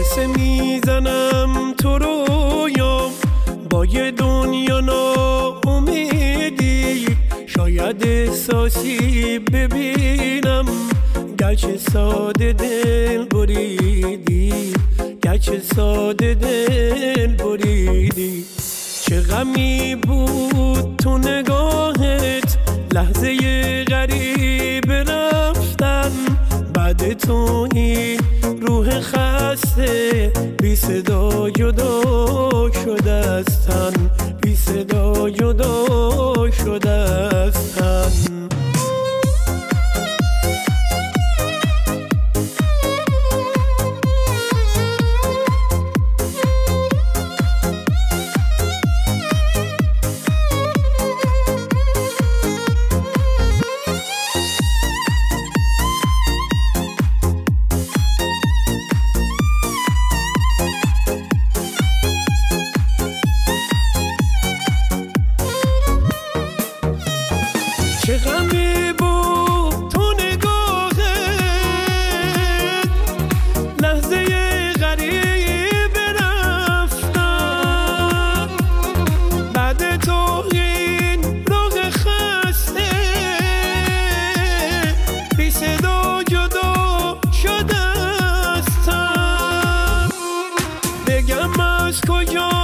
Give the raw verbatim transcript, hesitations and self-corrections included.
قصه میزنم تو رویام با یه دنیا ناامیدی، شاید احساسی ببینم گرچه ساده دل بریدی، گرچه ساده دل بریدی. چه غمی بود تو نگاهت لحظه غریب رفتن، بعد تو این روح خسته بی صدا جدا شده از تن، بی صدا جدا شده از تن. چه غمی بود تو نگاهت لحظه غریب رفتن، بعد تو این راه خسته بی صدا جدا شده از تن. بگم از کجا